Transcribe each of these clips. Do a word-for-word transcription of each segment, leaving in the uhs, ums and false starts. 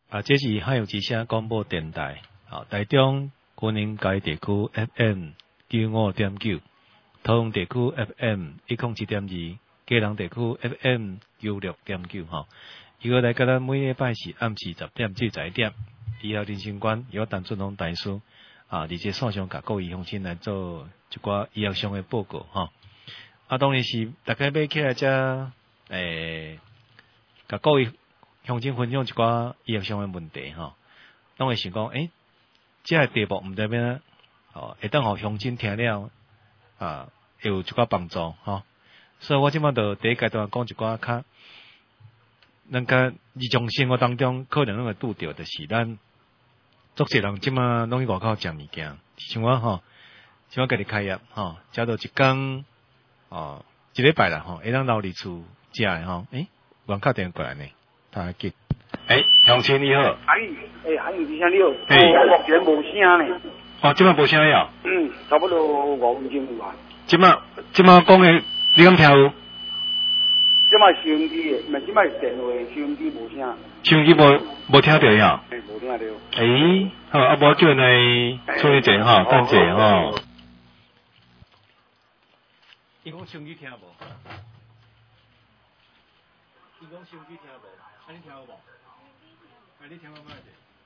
啊，这是海洋之声广播电台，啊，台中军营街地区 F M 九五点九，桃园地区 F M 一零七点二，基隆地区 F M 九六点九，吼。如果来甲咱每礼拜是暗时十点至十一点，医疗人生观由陈俊宏大师啊，伫这线上甲各位乡亲来做一寡医疗上的报告，吼。啊，当然是大家要起来遮诶，甲各位乡亲分享一寡医疗上的问题，吼。当然想讲，诶，这个题目毋知影，哦，会当互乡亲听了啊，会有一寡帮助，吼。所以我即摆就第一阶段讲一寡较，咱甲日常生活当中可能拢会拄着，就是咱足侪人即摆拢去外口食物件，像我吼，像我家己开业吼，食到一工。哦，一礼拜啦吼，会当留伫厝食诶吼，诶，有人敲电话过来呢，他记，诶，乡亲你好， 阿姨，诶，阿姨你好，你好，诶，目前无声呢， 哦，即摆无声了， 嗯，差不多五分钟有啊， 即摆即摆讲诶，你敢听有？ 即摆收音机诶，毋即摆电话收音机无声， 收音机无无听到呀？ 诶，无听到， 诶，好，啊无叫来处理者吼，等者吼。伊讲手机听无？伊讲手机听无？啊，你听有无？啊，你听我麦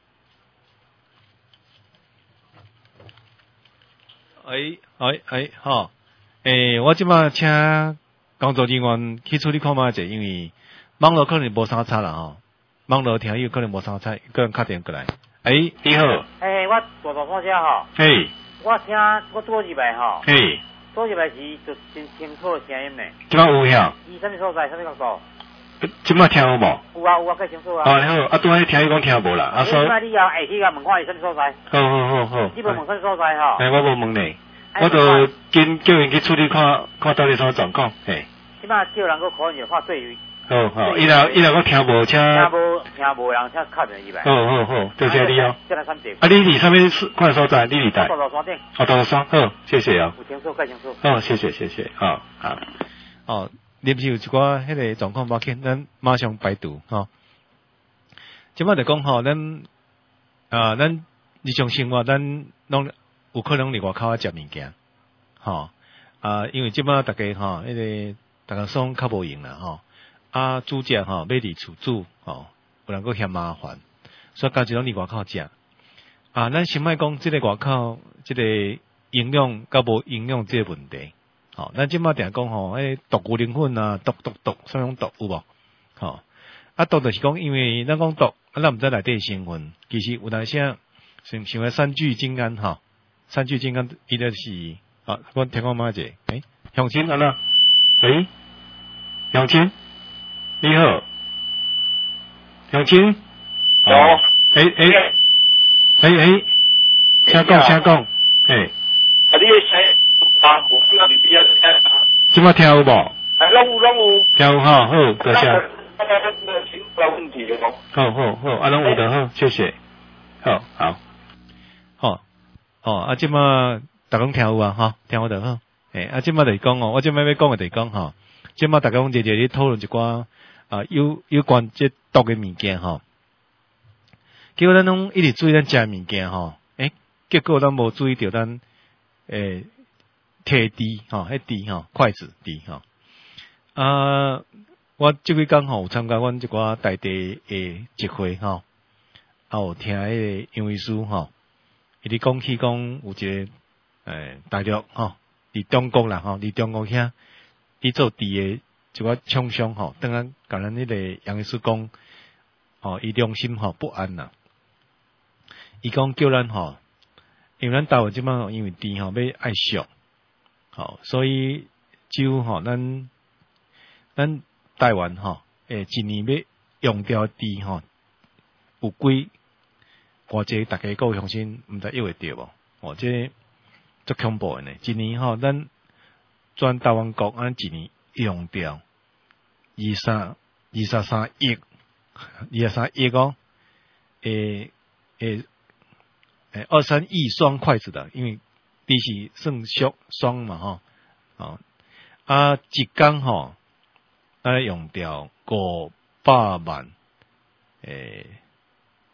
者？哎哎哎，吼，诶，我即摆请工作人员去处理看麦者，因为网络可能无啥差啦吼，网络听友可能无啥差，个人敲电过来。诶，你好。 诶，我大大声吼。 嘿。 我听我拄入来吼。 嘿。 做入来时就真清楚声音呢。 即摆有呀？ 伊什么所在？什么角度？ 即摆听有无？ 有啊有啊，介清楚啊。 哦好，啊拄仔听伊讲听无啦，啊所以。 那你要下去甲问看伊什么所在？ 好好好好。 你问问什么所在吼？ 诶，我无问你，我就紧叫伊去处理看看到底啥状况，嘿。 即摆叫人个可能就看对于。 好好，伊若伊若我听无，请。 听无听无人，请敲电话入来。 好好好，多谢你哦。 这来三点。 啊，你伫啥物款所在？你伫台？ 大道山顶。 哦，大道山，好，谢谢哦。 有清楚，介清楚。 好，谢谢谢谢，好好。哦，临时有一寡迄个状况，抱歉，咱马上排除吼。即摆就讲吼，咱啊，咱日常生活，咱拢有可能伫外口啊食物件，吼啊，因为即摆大家吼，迄个大家爽较无用啦吼。啊，煮食吼，买伫厝煮吼，有人佫嫌麻烦，所以家己拢伫外口食。啊，咱先莫讲即个外口即个营养甲无营养即个问题，吼、哦，咱即摆定讲吼，迄毒牛磷粉啊，毒毒毒，啥种毒有无？吼、哦，啊毒就是讲，因为咱讲毒，啊咱毋知内底成分，其实有当时啊，像像个三聚氰胺吼，三聚氰胺伊就是啊，我听讲妈者，诶，乡亲安那？诶，乡亲。你好，乡亲。 有。 诶诶，诶诶，请讲，请讲，诶。 啊，你声啊，我听到你比较听。 即摆听有无？ 啊，拢有拢有。 听有哈，好，多谢。 大家那个情况问题有无？ 好好好，啊，拢有的好，谢谢。好好，好，哦，啊，即摆大家听有啊，哈，听有的好。诶，啊，即摆就是讲哦，我即摆要讲的就是讲吼，即摆大家拢日日咧讨论一寡。啊，有有关即毒嘅物件吼，结果咱拢一直注意咱食物件吼，诶、欸，结果咱无注意到咱诶摕箸吼，迄箸吼，筷子箸吼。啊，我即几工吼有参加阮一寡在地诶集会吼，啊有听迄个杨医师吼，伊咧讲起讲有一个诶大陆吼，伫中国啦吼，伫中国遐，伊做箸诶。一个厂商吼，当然甲咱迄个杨医师讲，吼，伊良心吼不安啦。伊讲叫咱吼，因为咱台湾即摆因为猪吼要爱俗，吼，所以就吼咱咱台湾吼，诶，一年要用掉猪吼，有几偌济大家各位乡亲毋知约会着无？哦，这足恐怖诶呢！一年吼，咱全台湾国安一年。用掉二三二十三亿，二十三亿哦，诶诶诶，二三亿双筷子的，因为第是算俗双嘛吼，哦啊一工吼，咱用掉五百万诶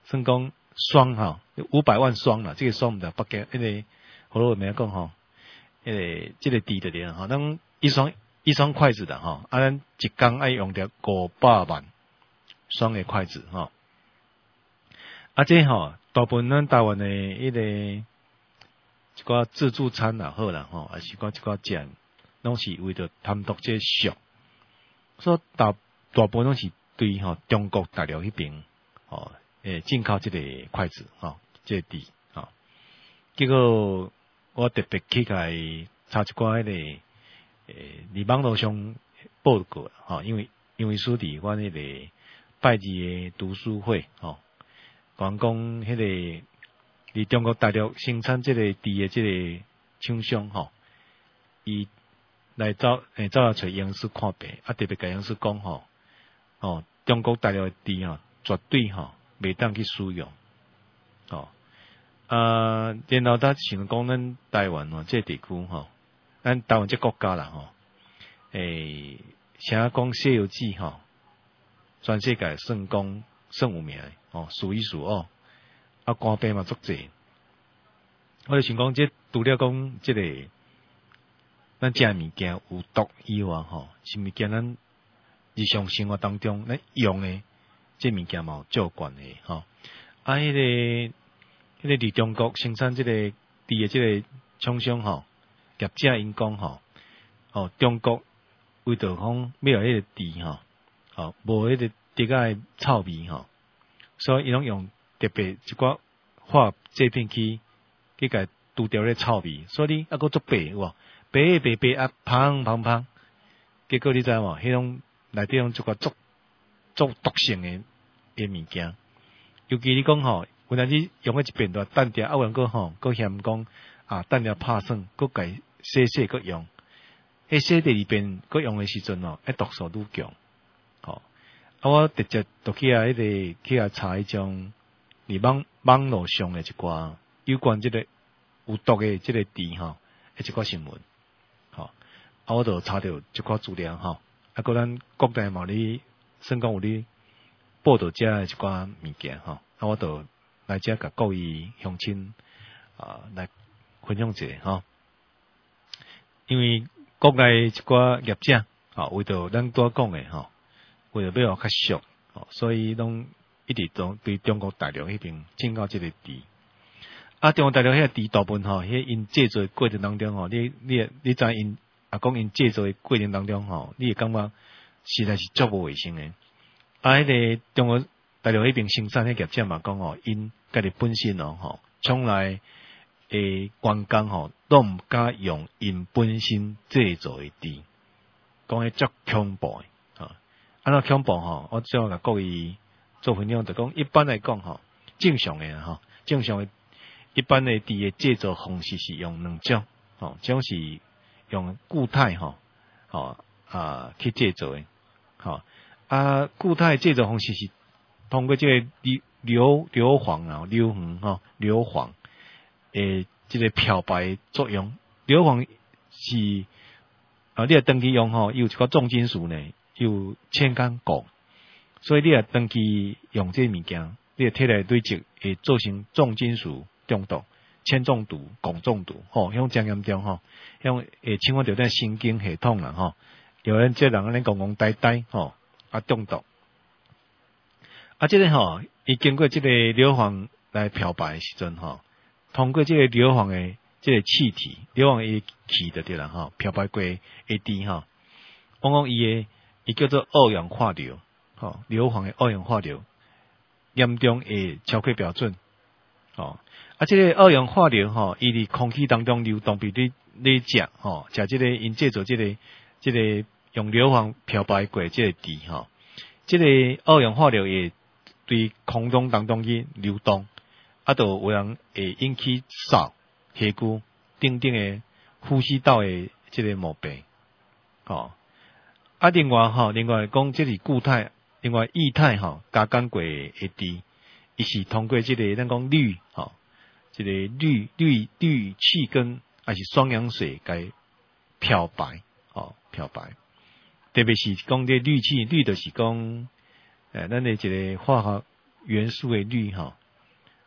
算讲霜吼，五百万霜啦，这个霜毋知北京迄个好多名讲吼，迄个即个地的咧吼，咱一双一双筷子的吼，啊，咱一工爱用着五百万双的筷子吼，啊，这吼大部分咱台湾的迄个一寡自助餐也好啦吼，还是讲一寡食，拢是为着贪图这俗，所以大大部分拢是对吼中国大陆迄边吼。诶，进口即个筷子吼，即、這个地吼，结果我特别去甲伊查一寡迄个诶，伫網絡上報過吼，因為因為屬佇阮迄個拜二誒讀書會吼，講講迄個佇中國大陸生產即個地誒即個廠商吼，伊來走誒走來找營師看病，啊特別甲營師講吼，哦，中國大陸誒地吼，絕對吼。袂當去使用，哦，啊，然後他想講咱台灣吼，這個、地區吼，咱台灣這個國家啦吼，誒，像講《西遊記》吼，全世界算講算有名誒，哦，數一數二，啊，官兵嘛足濟，我就想講，這除了講這個，咱食物件有毒以外吼，是物件咱日常生活當中咱用誒。這物件嘛有照管誒吼，啊，迄、那個迄、那個佇中國生產即個地誒即個廠商吼，業者因講吼，哦，中國為着講要有迄個地吼，哦，無迄個地下誒臭味吼，所以伊攏用特別一寡化製品去去甲除掉迄臭味，所以你抑閣足白有無？白白白啊，芳芳芳，結果你知無？迄種內底種一寡足。做毒性誒誒物件，尤其你講吼，有陣時用咗一遍就單條，啊有人個吼，個嫌講啊單條拍算，個改洗洗個用，迄洗第二遍個用誒時陣吼，迄毒素愈強，吼，啊我直接就去啊迄個去啊查迄種佇網網絡上誒一寡有關即個有毒誒即個字吼，誒一寡新聞，吼，啊我就查到一寡資料吼，啊個咱國內嘛哩。算講有咧報道遮誒一寡物件吼，啊，我就來遮甲各位鄉親啊來分享者吼，因為國內一寡業者吼，為着咱拄仔講誒吼，為着要較俗吼，所以攏一直都對中國大陸迄邊進口即個地，啊，中國大陸迄個地大部分吼，迄因製造誒過程當中吼，你你你知因啊講因製造誒過程當中吼，你會感覺。實在是足無衛生誒，啊！迄、那個中國大陸迄邊生產迄業者嘛講吼，因家己本身哦吼，從來誒員工吼都毋敢用因本身製造誒地，講迄足恐怖誒，啊！安怎恐怖吼？我最後甲各位做分享就講，一般來講吼，正常誒吼，正常誒一般誒地誒製造方式是用兩種，吼，一種是用固態吼，吼啊去製造誒。吼啊，固態製造方式是通過即個硫硫硫磺啊，硫磺吼，硫磺誒，即個漂白作用。硫磺是啊，你若登記用吼，有一個重金屬呢，有鉛跟鈷，所以你若登記用這物件，你個體內累積會造成重金屬中毒、鉛中毒、汞中毒，吼，迄種真嚴重吼，迄種會侵犯到咱神經系統啦，吼。有人即人安尼講講呆呆吼，啊中毒，啊即、這個吼，伊經過即個硫磺來漂白誒時陣吼，通過即個硫磺誒即個氣體，硫磺誒氣就對啦吼，漂白過誒滴吼，往往伊誒伊叫做二氧化硫，吼，硫磺誒二氧化硫嚴重會超過標準，吼，啊即、這個二氧化硫吼，伊佇空氣當中流動，比你你食吼，食即個因製造即個。即、這個用硫磺漂白過即個地吼，即、這個二氧化硫會對空中當中去流動，啊，就有人會引起嗽、氣鼓等等的呼吸道的即個毛病，吼。啊，另外吼，另外講即是固態，另外液態吼加工過的地，伊是通過即個咱講氯吼，即個氯氯氯氣根還是雙氧水該漂白。哦，漂白，特別是講啲氯氣，氯就是講，誒、呃，咱的一個化學元素的氯吼，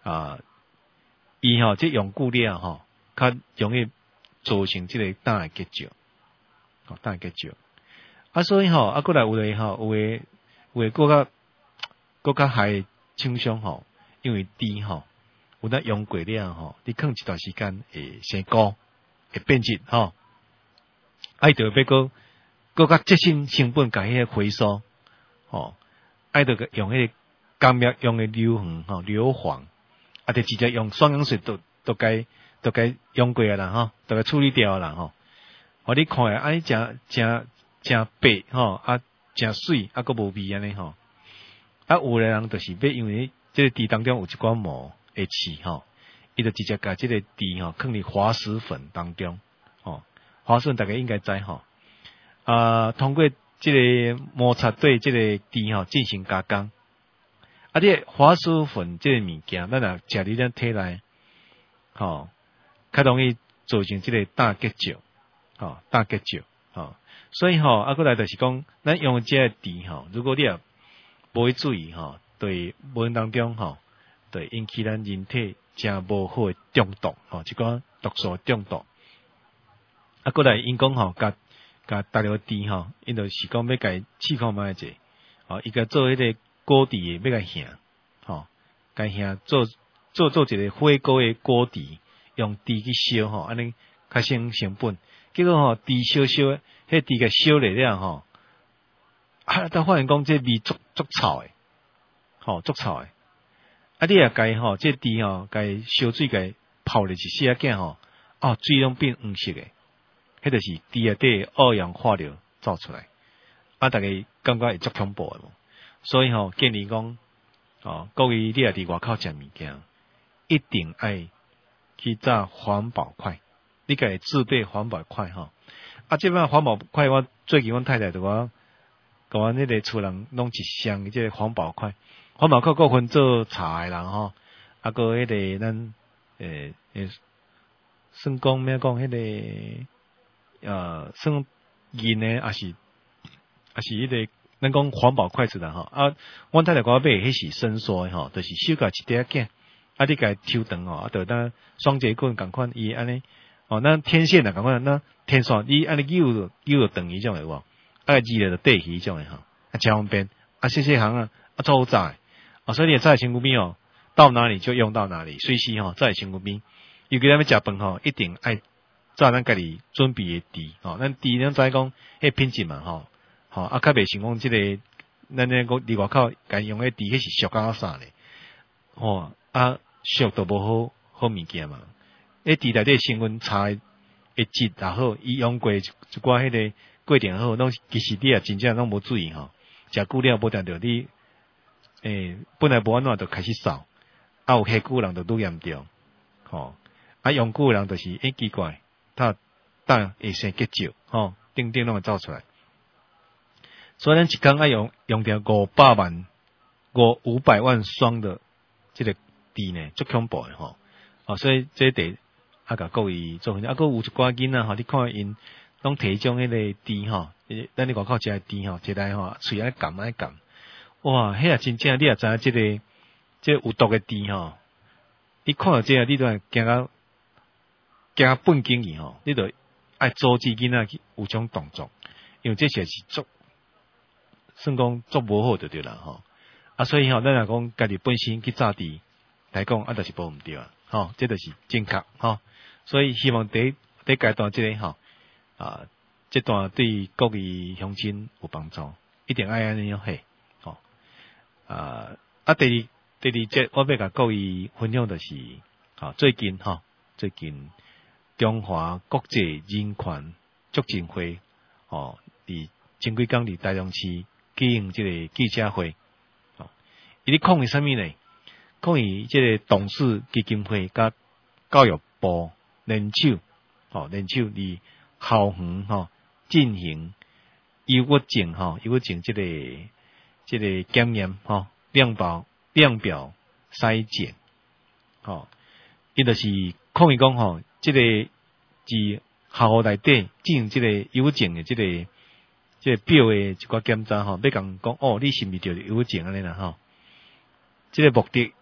啊，伊吼即用久了吼，较容易造成即个胆结石，吼胆结石。啊，所以吼啊，过来有咧吼，有诶有诶，搁较搁较害轻伤吼，因为猪吼有当用过了吼，你放一段时间会生膏，会变质吼，爱着要搁搁较节省成本，甲迄个回收吼，爱着用迄个甘蜜用诶硫磺吼，硫磺啊，就直接用双氧水都都该都该用过啊啦吼，都该处理掉啦吼。互你看啊，安尼真真真白吼，啊真水，啊佫无味安尼吼。啊有诶人就是要因为即个猪当中有一寡毛会刺吼，伊就直接甲即个猪吼放伫滑石粉当中吼，滑石粉大家应该知吼。啊，通过即个摩擦对即个猪吼进行加工。啊，你滑石粉即个物件，咱若食伫咱体内吼，较容易造成即个胆结石。吼，胆结石，吼，所以吼，啊，过来就是讲，咱用即个猪吼，如果你也无去注意吼，对无形当中吼，对引起咱人体真无好诶中毒，吼，即个毒素中毒。啊，过来因讲吼，甲甲逐条猪吼，因就是讲要甲伊试看觅者，吼，伊甲做迄个锅猪诶，要甲烘，吼，甲烘做做做一个火锅诶锅猪，用猪去烧吼，安尼较省成本。结果吼，猪烧烧，迄猪甲烧咧了吼，啊，但发现讲这味足足臭诶，吼足臭诶。啊，你也甲伊吼，这猪吼，甲伊烧水甲伊泡咧一丝仔囝吼，哦，水拢变黄色诶，迄就是猪内底二氧化硫走出来，啊，大家感觉会足恐怖诶无？所以吼，建议讲，哦，各位你也伫外口食物件，一定爱去炸环保筷。你家自备环保筷吼，啊，即摆环保筷我最近阮太太对我，甲阮迄个厝人弄一箱即个环保筷，环保筷够分做茶诶人吼，啊个迄个咱诶诶，算讲咩讲迄个呃算银诶，还是还是迄个咱讲环保筷子啦吼，啊，阮太太甲我买迄是伸缩诶吼，就是手甲一块仔，啊，你家抽长吼，啊，就当双节棍共款伊安尼。哦，那天线啊，赶快那天线，你安尼又又等于种诶无？啊，二咧就对起种诶吼，啊，真方便，啊，细细行啊，啊，做好炸，啊，所以你在身躯边哦，到哪里就用到哪里，随时吼在身躯边，尤其咱要食饭吼，一定爱炸咱家己准备诶猪，吼，咱猪咱知讲迄品质嘛，吼，吼，啊，较袂像讲即个，咱咧讲伫外口家用诶猪，迄是俗到啥咧？吼，啊，俗都无好好物件嘛。迄猪内底成分差诶质也好，伊用过一寡迄个过程好，拢其实你也真正拢无注意吼，食久了无定着你诶，本来无安怎就开始扫，啊有下久人就愈严重，吼，啊用久人就是诶奇怪，他胆会生结石，吼，顶顶拢会走出来，所以咱一工爱用用掉五百万五五百万双的即个猪呢，足恐怖诶吼，哦，所以这得。啊，甲各位做分享，啊，佫有一寡囡仔吼，你看因拢摕种迄个猪吼，咱伫外口食诶猪吼，摕来吼，喙安含安含，哇，迄啊真正你也知影即、這個即、這個、有毒诶猪吼，你看到即個你都会惊到惊半惊去吼，你著爱阻止囡仔有種動作，因為這些是足算講足無好就對啦吼，啊，所以吼，咱若講家己本身去炸豬來講，啊，著是無毋對啊，吼，這著是正確吼。所以希望第第階段即個吼啊，這段對各位鄉親有幫助，一定愛安尼樣下，吼啊啊第二第二節我要甲各位分享就是吼最近吼最近中華國際人權促進會吼佇前幾工佇台中市舉行即個記者會，吼伊咧抗議啥物呢？抗議即個董事基金會甲教育部聯手，吼聯手佇校園吼進行憂鬱症吼憂鬱症即個即個檢驗吼量表量表篩檢，吼伊著是抗議講吼即個佇校內底進行即個憂鬱症誒即個即個表誒一寡檢查吼，要共講哦，你是毋是著憂鬱症安尼啦吼？即個目的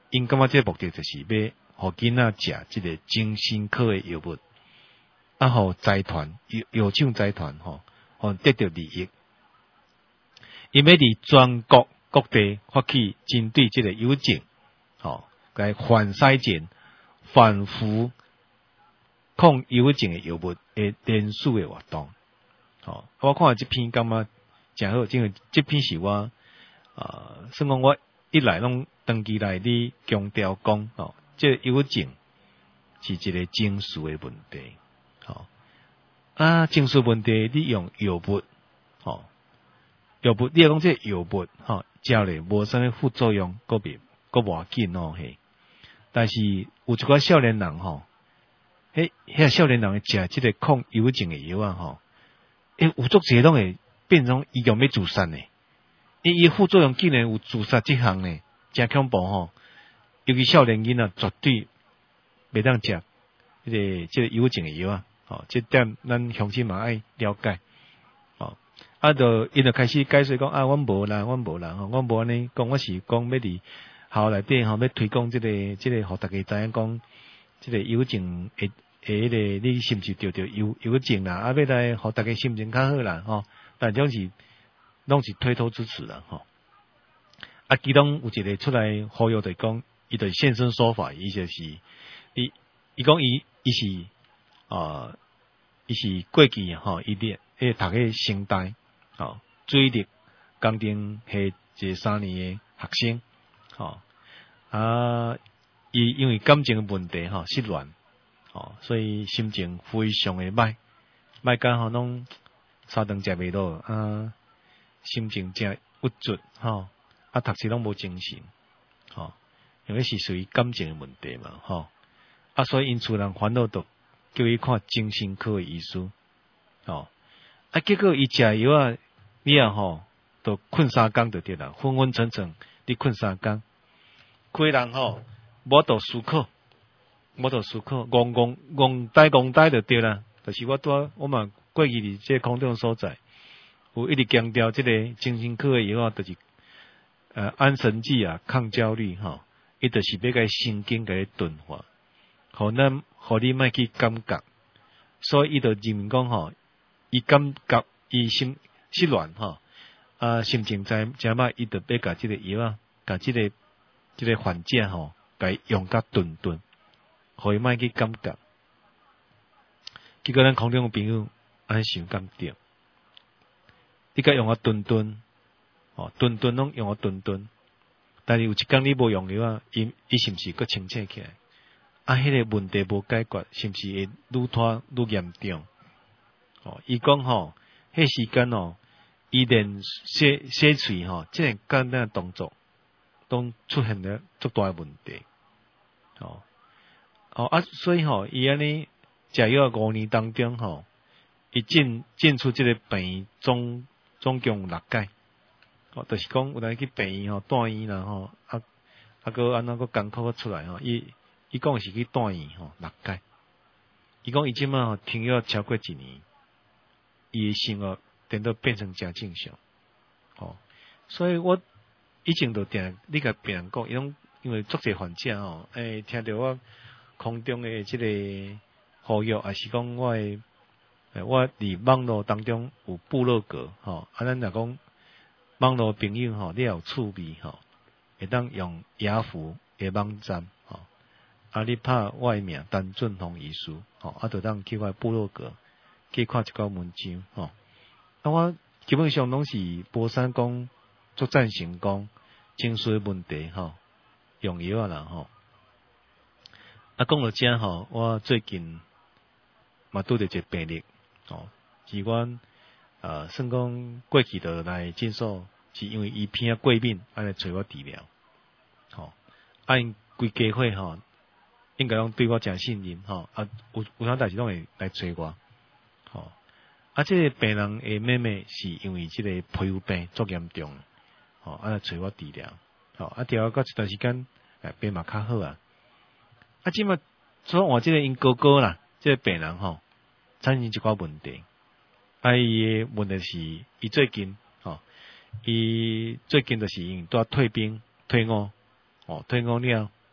因感觉这个目的就是要互囡仔食即个精神科的药物，啊，互财团药药厂财团吼，互得到利益。因要伫全国各地发起针对即个忧症，吼，该反筛检、反复抗忧症的药物的连续的活动。吼，我看即篇感觉真好，因为即篇是我啊，算讲我一来拢长期来咧强调讲，吼，即个忧症是一个情绪的问题，吼啊，情绪问题你用药物，吼。药物，你讲这药物，吼，食咧无啥物副作用，个别个无要紧哦嘿。但是有一寡少年人吼，迄遐少年人食即个抗忧症的药啊吼，诶，有足侪拢会变成伊用要自杀呢。伊伊副作用竟然有自杀即项呢，真恐怖吼！尤其少年囡仔绝对袂当食迄个即个忧症的药啊，吼，即点咱乡亲嘛爱了解。啊，就因就开始解释讲啊，阮无啦，阮无啦，吼，我无安尼讲，我是讲要伫校内底吼，要推广即、這個即、這個，互大家知影講，即個憂症會會迄個，你是毋是着着憂憂症啦？啊，要來互大家心情較好啦，吼，但種是攏是推脫之詞啦，吼。啊，其中有一個出來呼籲就講，伊就現身說法，伊就是伊伊講伊伊是啊，伊是過去吼，伊啲迄讀個成大。吼，水利工程系一三年的學生，吼啊，伊因為感情問題吼失戀，吼，所以心情非常的歹，歹甲吼攏三頓食袂落啊，心情真鬱卒，吼啊，讀書攏無精神，吼，因為是屬於感情的問題嘛，吼啊，所以因厝人煩惱到叫伊看精神科的醫師，吼啊，結果伊食藥啊。你啊吼，都困三工就對啦，昏昏沉沉，你困三工，規人吼無度思考，無度思考，戇戇戇呆戇呆就對啦。就是我拄我嘛過去佇即個空中所在，有一直強調即個精神科的藥啊，就是呃安神劑啊，抗焦慮吼，伊就是要甲神經甲伊鈍化，互咱互你莫去感覺，所以伊就認為講吼，伊感覺伊心。失戀吼，啊心情真真歹，伊就要甲即個藥啊，甲即個即個患者吼，甲伊用甲頓頓，互伊莫去感覺。結果咱空中朋友安尼想感着，你甲用啊頓頓，吼頓頓攏用啊頓頓，但是有一工你無用藥啊，伊伊是毋是佫清醒起來？啊，迄、那個問題無解決，是毋是會愈拖愈嚴重？哦，伊講吼，迄時間哦。伊連洗洗喙吼，即個簡單動作都出現了足大嘅問題，哦，哦啊，所以吼，伊安尼食藥五年當中吼，伊進進出即個病院總總共六屆，哦，就是講有當去病院吼，住院啦吼，啊啊個安怎個艱苦個出來吼，伊伊講是去住院吼六屆，伊講伊即滿吼停藥超過一年，伊嘅生活。等到變成真正常，吼，所以我以前就定你甲別人講，伊攏因為足儕患者吼，誒，聽到我空中誒即個呼籲，也是講我誒，我佇網絡當中有部落格，吼，啊，咱若講網絡朋友吼，你有趣味吼，會當用雅虎誒網站，吼，啊，你拍我誒名陳俊宏醫師，吼，啊，就當去我部落格去看一個文章，吼。啊，我基本上攏是無啥講足贊成講情緒問題吼，用藥啊啦吼。啊，講到這吼，我最近嘛拄着一個病例吼，是阮呃算講過去就來診所，是因為伊鼻仔過敏，安尼找我治療，吼。啊，因規家伙吼，應該攏對我誠信任吼，啊有有啥代志攏會來找我，吼。啊，即、這個病人誒妹妹是因為即個皮膚病足嚴重，吼、哦，啊來找我治療，吼、哦，啊治療到一段時間，誒病嘛較好啊。啊，即嘛所以話即個因哥哥啦，即、這個病人吼、哦，產生一寡問題。啊，伊誒問題是，伊最近，吼、哦，伊最近就是因拄啊退兵退伍，哦，退伍了，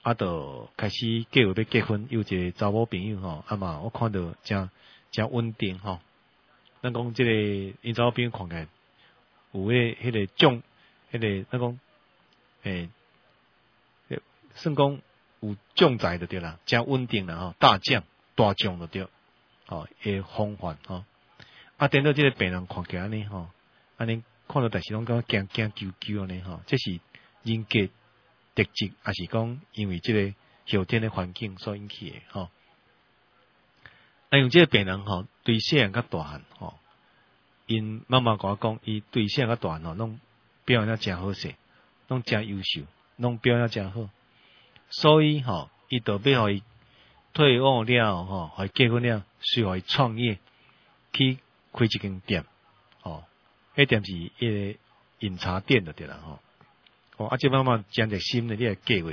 啊，就开始计划要结婚，有一个查某朋友吼，啊嘛，我看到真真稳定吼。咱讲即、这个因查某朋友看起来有迄、那、迄个种，迄、那个咱讲诶，算讲有将在就对啦，真稳定啦吼，大将大将就对，吼，诶风范吼。啊，等到即个病人看起来安尼吼，安尼看到但是拢感觉惊惊啾啾安尼吼，这是人格特质，还是讲因为即个后天的环境所引起的吼。啊，用即个病人吼，对细汉较大汉吼，因妈妈甲我讲，伊对细汉较大汉吼，拢表现得真好势，拢真优秀，拢表现得真好，所以吼，伊就要互伊退伍了吼，互伊结婚了，需要伊创业去开一间店，吼，迄店是迄个饮茶店就对啦吼。哦，啊，即妈妈真热心的，你来计划。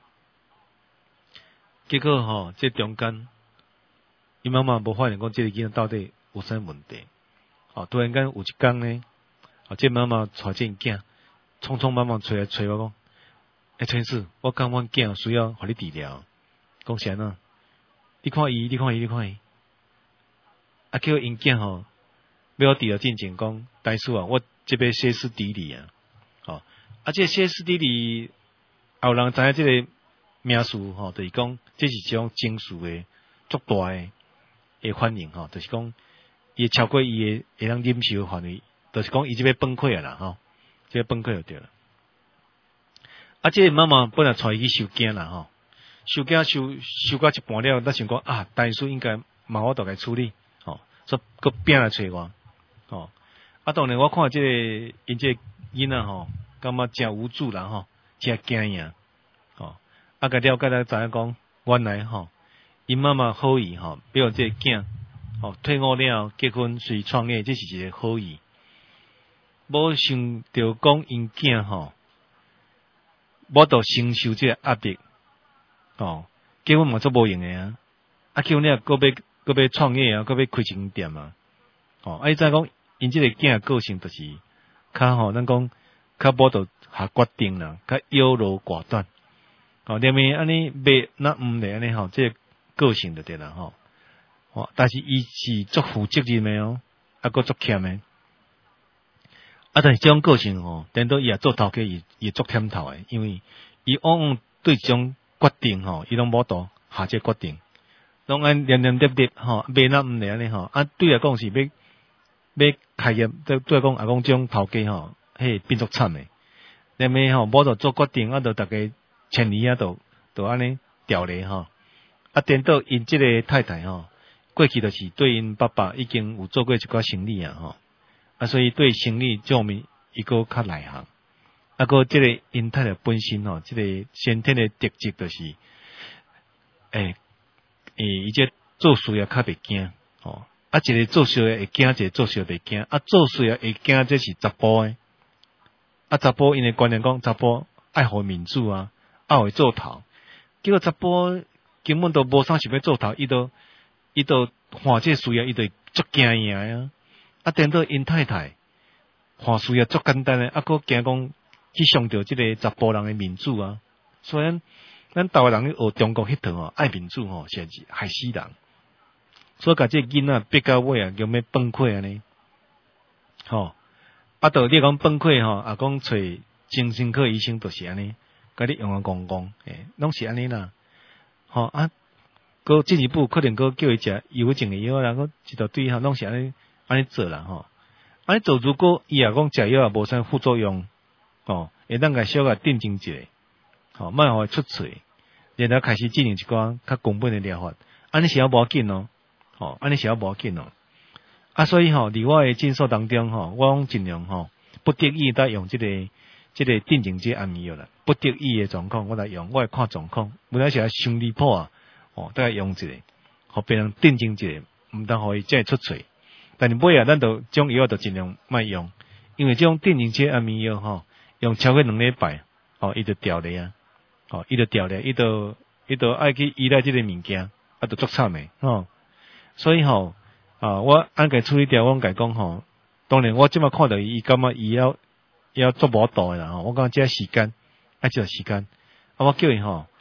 结果吼，这中间，伊妈妈无发现讲，这个囡仔到底有啥问题？哦，突然间有一天呢，哦，这妈妈带这囝，匆匆忙忙找来找我讲，诶，陈氏，我讲阮囝需要互你治疗，讲啥呢？你看伊，你看伊，你看伊，啊，叫因囝吼。要我治疗进前讲，大叔啊，我这边歇斯底里啊，哦，啊，这歇斯底里，有人知影这个名词吼，就是讲这是一种情绪的足大的的反应吼，就是讲伊超过伊的会当忍受的范围，就是讲伊这边崩溃啊啦吼，这边崩溃就对了。啊，这个妈妈本来带伊去收惊啦吼，收惊收收到一半了，咱想讲啊，大叔应该嘛我都该处理，吼，所以佮拼来找我。哦，啊，当然我看这个因这囡仔吼，感觉真无助啦吼，真惊呀，哦，啊，甲了解了知影讲，原来吼，因妈妈好意吼，比如这个囝，哦，退伍了结婚随创业，这是一个好意，无想着讲因囝吼，无着承受这个压力，哦，结婚嘛做无用的啊，啊，结婚了搁要搁要创业啊，搁要开一间店啊，哦，啊，伊知讲。因即个囝个性就是，较吼，咱讲较无着下决定啦，较优柔寡断。哦，连面安尼袂那毋咧安尼吼，即、这个个性就对啦吼。哦，但是伊是足负责任的哦，啊，佫足欠的。啊，但是即种个性吼，等到伊也做头家，伊伊足忝头诶，因为伊往往对即种决定吼，伊拢无度下这决定，拢安连连叠叠吼，袂那毋咧安尼吼。啊，对来讲是要。要开业，对对讲啊，讲种头家吼，迄变作惨诶。连咩吼，无着做决定，啊，着大家千里啊，着着安尼调咧吼。啊，等到因即个太太吼，过去就是对因爸爸已经有做过一寡生意啊吼，啊，所以对生意这方面伊个较内行。啊，个即个因太太本身吼，即、这个先天的特质就是，诶、欸，诶，伊这做事也较袂惊吼。啊，一个做事会惊，一个做事袂惊。啊，做事也会惊，这是查甫诶。啊，查甫因为观念讲，查甫爱好民主啊，爱会做头。结果查甫根本都无啥想要做头，伊都伊都换这事业，伊都足惊赢啊。啊，等到因太太换事业足简单诶，啊，佫惊讲去伤着即个查甫人诶民主啊。虽然咱台湾人去学中国迄套吼，爱民主吼，是害死人。所以甲这囡仔逼到尾啊，叫要崩溃安尼，吼，啊，到你讲崩溃吼，啊，讲找精神科医生就是安尼，甲你用啊讲讲，诶，拢是安尼啦，吼啊，佮进一步可能佮叫伊食忧郁症的药啦，佮一道对吼，拢是安尼安尼做啦，吼，安尼做如果伊也讲食药也无啥副作用，吼，会当甲小个定睛一下，吼，莫互伊出嘴，然后开始进行一寡较根本的疗法，安尼是还无要紧哦。哦，安尼是也无要紧哦，啊，所以吼，伫我诶诊所当中吼，我拢尽量吼，不得已在用即、這个即、這个镇静剂安眠药啦，不得已诶状况我来用，我会看状况，有当时啊伤离谱啊，哦，都来用一个，互别人镇静一下，毋当互伊真出嘴。但是尾啊，咱都种药就尽量莫用，因为即种镇静剂安眠药吼，用超过两礼拜，哦，伊就掉咧啊，哦，伊就掉咧，伊就伊就爱去依赖即个物件，啊，就足惨诶，吼。所以吼，啊，我按个处理掉，我甲讲吼，当然我即马看到伊，感觉伊要要做无度诶啦吼，我讲即个时间，啊，即个时间，啊，我叫伊吼，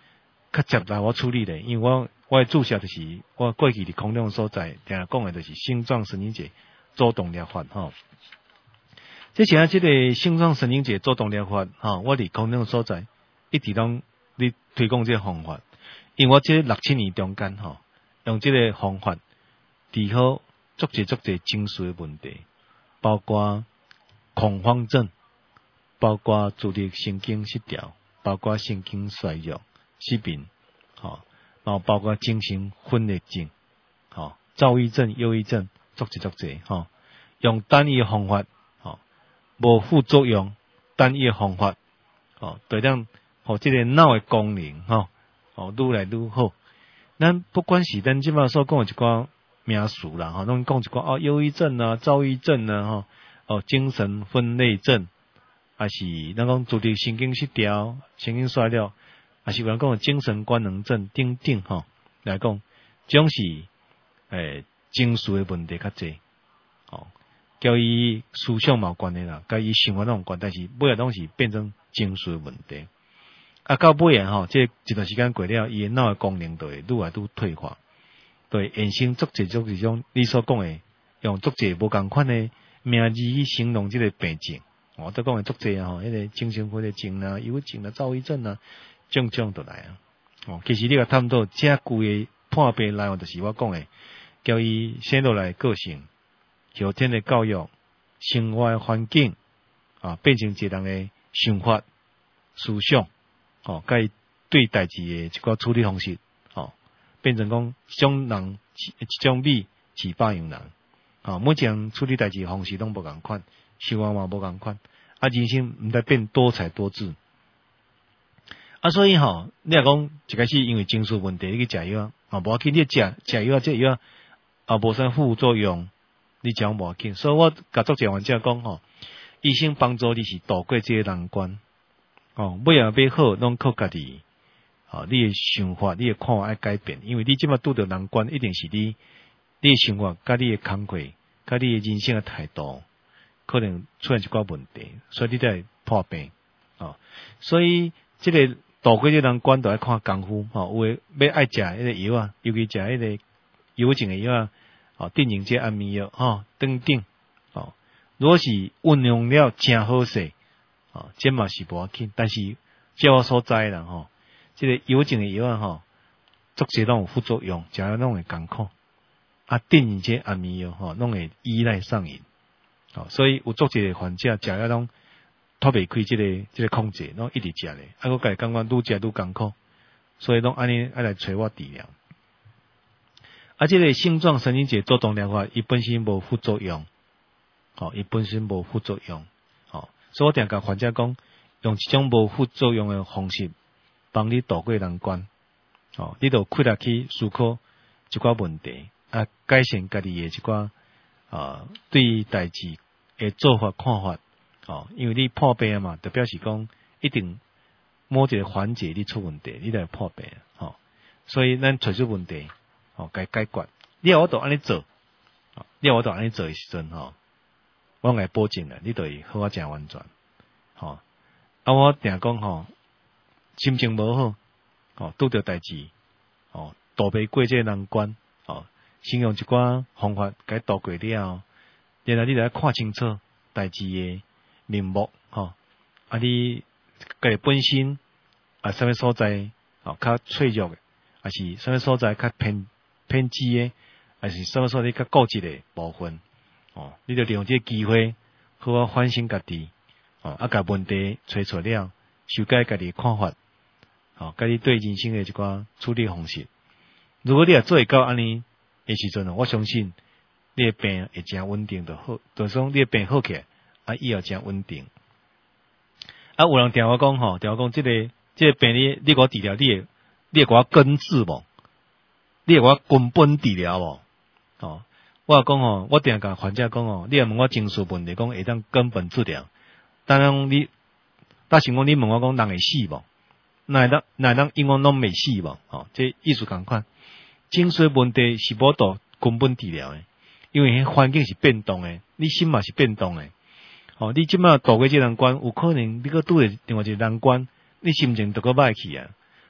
较接来我处理咧，因为我我的注射就是我过去伫空中所在，定讲的就是星状神经节主动疗法吼。即是啊，即个星状神经节主动疗法吼，我伫空中所在一直拢咧推广即个方法，因为我即六七年中间吼，用即个方法治好足侪足侪情绪的问题，包括恐慌症，包括注意力神经失调，包括神经衰弱、失眠，吼，然后包括精神分裂症，吼，躁郁症、忧郁症，足侪足侪，吼，用单一的方法，吼，无副作用，单一的方法，吼，对咱吼即个脑的功能，吼，吼愈来愈好。咱不管是咱即摆所讲的一寡名词啦，吼，拢讲一寡哦，忧郁症啊、躁郁症啊，吼，哦，精神分裂症，还是咱讲注意力神经失调、神经衰弱，还是有人讲精神官能症等等，吼，来讲，总是诶情绪的问题较济，吼，交伊思想嘛有关系啦，甲伊生活拢有关，但是尾仔拢是变成情绪的问题。啊，到尾啊，吼，即一段时间过了，伊脑的功能就会愈来愈退化，就会衍生足侪足侪种你所讲的，用足侪无共款的名字去形容即个病症。我都讲的足侪啊，吼，迄个精神分裂症啊、忧郁症啊、躁郁症啊，种种都来啊。哦，其实你个探讨遮贵的破病内容，就是我讲的，叫伊生落来个性、后天的教育、生活的环境啊，变成一个人的想法、思想。哦，甲伊对代志的一个处理方式，哦，变成讲一种人一种米饲百样人，哦，每一人处理代志方式拢无共款，想法嘛无共款，啊，人生毋得变多彩多姿，啊，所以吼，你若讲一开始因为情绪问题你去食药啊，无要紧，你食食药啊，这药啊无啥副作用，你食无要紧，所以我甲作者患者讲吼，医生帮助你是度过这个难关。哦，尾仔要好，拢靠家己。哦，你的想法、你的看法要改变，因为你即摆拄着难关，一定是你你的想法、甲你的工课、甲你的人生的态度，可能出现一寡问题，所以你才会破病。哦，所以即个度过这难关，都要看功夫。哦，有诶要爱食迄个药啊，尤其食迄个忧郁症的药啊，哦，定型剂、安眠药，哦，等等。哦，如果是运用了真好势。哦，这嘛是无要紧，但是照我所知啦，吼，这个忧郁症的药啊，吼，足侪拢有副作用，食了拢会艰苦。啊，定型剂、安眠药，吼，拢会依赖上瘾。哦，所以有足侪个患者食了拢脱袂开这个这个控制，拢一直食咧，啊，我家己感觉愈食愈艰苦，所以拢安尼爱来找我治疗。啊，这个星状神经节主动疗法，伊本身无副作用，哦，伊本身无副作用。所以我定甲患者讲，用一种无副作用的方式，帮你度过难关。哦，你就开力去思考一寡问题，啊，改善家己的一寡啊对代志的做法看法。哦，因为你破病嘛，就表示讲一定某一个环节你出问题，你就会破病。哦，所以咱找出问题，哦，该解决。你要我都安尼做，哦，你要我都安尼做的时阵，吼。我来保证啦，你就会好啊，真完全，吼、哦。啊，我定讲吼，心情无好，吼，拄着代志，吼，渡袂过这个难关，吼，先用一寡方法甲渡过了，然后你来看清楚代志的面目，吼，啊，你家己本身啊，啥物所在，吼，较脆弱的，还是啥物所在较偏偏激的，还是啥物所在较固执的部分。哦，你就利用这个机会，好好反省家己，哦，啊，甲问题找出了，修改家己的看法，哦，家己对人生的一寡处理方式。如果你也做会到安尼的时阵，我相信你的病会真稳定就好，就是讲你的病好起来，啊，以后真稳定。啊，有人听我讲吼，听我讲这个这个病你你给我治疗，你会你会给我根治无？你会给我根本治疗无？哦。我讲吼，我定甲患者讲吼，你若问我情绪问题，讲会当根本治疗。当然你，但是讲你问我讲人会死无？那当那当因为拢未死无？哦，这意思共款。情绪问题是无到根本治疗的，因为环境是变动的，你心嘛是变动的。哦，你即摆渡过这难关，有可能你搁拄着另外一个难关，你心情就搁歹去啊。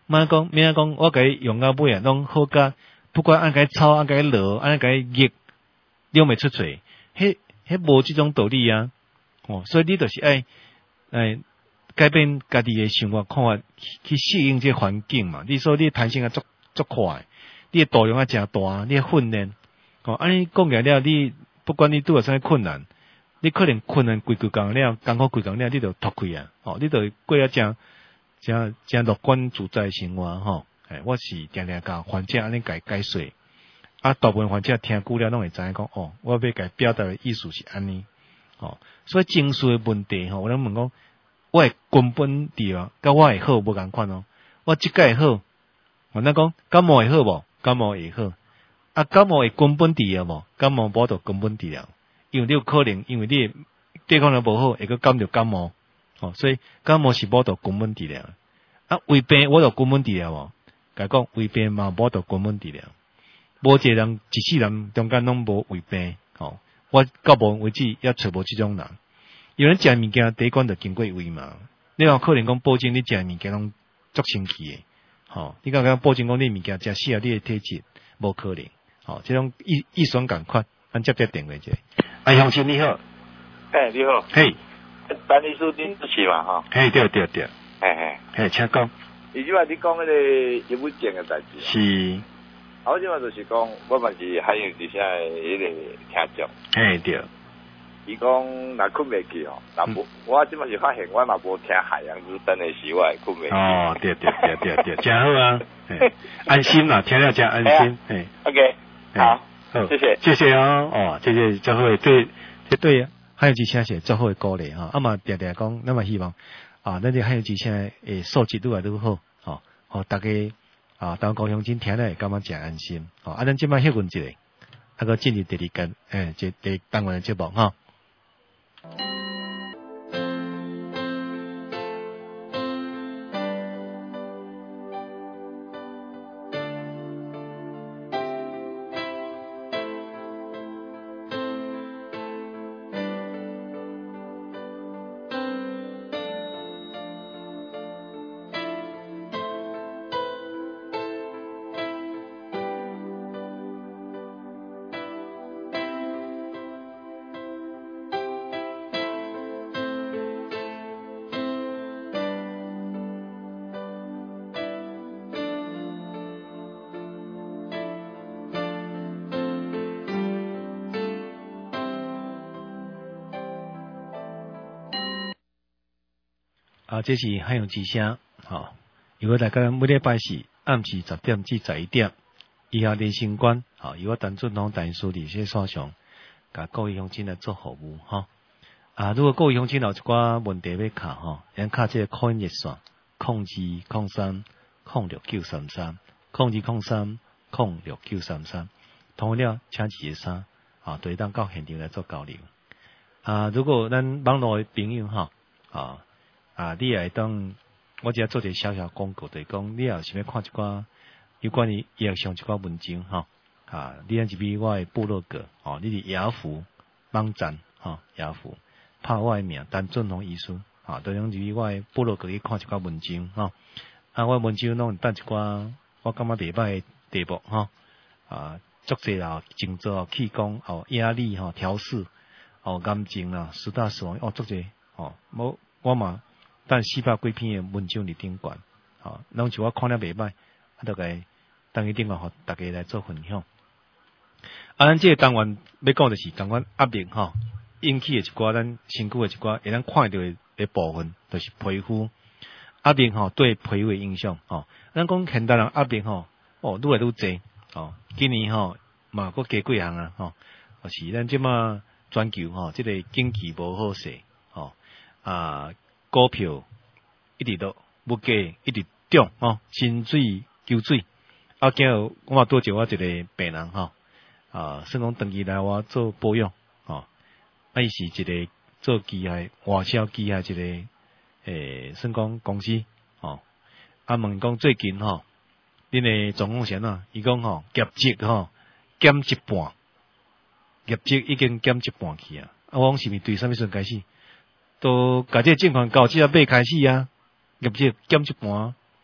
莫讲免讲，我甲伊用到尾啊，拢好甲，不管按甲伊抄，按甲伊落，按甲伊逆，用袂出嘴，迄迄无即种道理啊。哦，所以你就是爱哎改变家己诶生活看法，去适应这个环境嘛。你说你弹性啊足足快，你诶度量啊诚大，你诶训练，哦，安尼讲起来了，你不管你拄有啥困难，你可能困难规规工了，艰苦规工了，你就脱开啊。哦，你就过啊诚。真真乐观自在生活吼，诶，我是定定甲患者安尼甲解说，啊，大部分患者听久了拢会知影讲，哦，我要甲表达的意思是安尼，哦，所以情绪的问题吼，我能问讲，我的根本治疗甲我会好无共款哦，我即个会好，我那讲感冒会好无？感冒会好，啊，感冒会根本治疗无？感冒无到根本治疗，因为你有可能因为你对抗力无好，会个感着感冒。哦，所以感冒是无到根本治疗，啊，胃病我到根本治疗哦。甲讲胃病嘛无到根本治疗，无一个人一世人中间拢无胃病，哦，我到目前为止也找无即种人。有人食物件第一关就经过胃嘛，你有可能讲保证你食物件拢足清气诶，吼，你讲讲保证讲你物件食适合你诶体质，无可能，吼，即种意意酸共款，咱接接电话者。啊，乡亲你好， 哎，你好， 嘿。 单立书顶主持嘛，哈。 嘿，对对对。 嘿嘿。 嘿，请讲。 伊即摆你讲迄个抑郁症诶代志。 是。 啊，我即摆就是讲，我嘛是海洋之声诶迄个听众。 嘿，对。 伊讲若困袂去吼，若无、嗯，我即摆是发现我嘛无听海洋之声诶时，我会困袂去。 哦，对对对对对，真好啊！安心啦，听了真安心。嘿 ，OK， 好，好，谢谢， 谢谢哦，哦，谢谢教会对，这对。海洋之声是最好的鼓励哈，啊嘛定定讲，咱嘛希望啊，咱这海洋之声诶素质愈来愈好，吼，吼大家啊，当高雄真听了会感觉真安心，吼，啊，咱即摆休困一下，啊个进入第二间诶，即第单元的节目哈。啊，这是海洋之声，吼、哦。如果大家每礼拜四暗时十点至十一点，以下人生观，吼、哦，由我陈俊宏陈书记些线上，甲各位乡亲来做服务，吼、哦。啊，如果各位乡亲有一寡问题要卡，吼、哦，咱卡这个 call 热线，控制控三控六九三三，控制控三控六九三三，同了请一个三，啊，对当到现场来做交流。啊，如果咱网络的朋友，吼，啊。啊，你也当我只做一个小小广告，就是讲你也想要看一寡有关于医学上一寡文章吼，啊，你按入去我的部落格，哦，你伫雅虎网站，吼、哦，雅虎拍我的名，陈俊宏医师，啊，都用入去我的部落格去看一寡文章，吼、哦，啊，我文章拢等一寡我感觉袂歹的题目，吼、哦，啊，作者啊，静坐、气功、哦，压力吼、调试、哦，癌症啊，十大死亡，哦，作者，哦，无我嘛。但四百几篇嘅文章伫顶悬，吼，拢像我看了袂歹，啊，大概等于顶悬，互大家来做分享。啊，咱即个单元要讲就是讲阮压力吼引起嘅一寡咱身躯嘅一寡会咱看到嘅部分，就是皮膚壓力吼對皮膚嘅影響吼。咱講現代人壓力吼，哦，愈來愈濟，哦，今年吼嘛佫加幾項啊，吼，就是咱即馬全球吼，即、這個經濟無好勢，吼啊。股票一直都物價一直漲吼，薪水求水。啊，今日我嘛拄着我一個病人吼，啊，算講長期來我做保養吼，啊，伊是一個做機械外銷機械一個誒，算講公司吼。啊，問講最近吼，恁誒狀況啥啊？伊講吼，業績吼減一半，業績已經減一半去啊。啊，我講是毋是對啥物時陣開始？都甲這個情況到即個尾開始啊，業績減一半，啊